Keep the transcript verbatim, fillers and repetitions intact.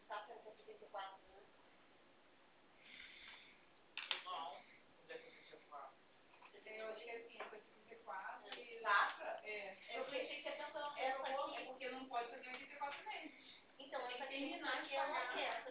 tá para setenta e quatro, né? Não, onde é setenta e quatro? Eu acho que é assim, essa setenta e quatro É. e... Data? É. Eu pensei que você pensou Essa aqui. é porque não pode fazer oitenta e quatro meses. Então, essa aqui, Terminar de aqui ela pagar. quer.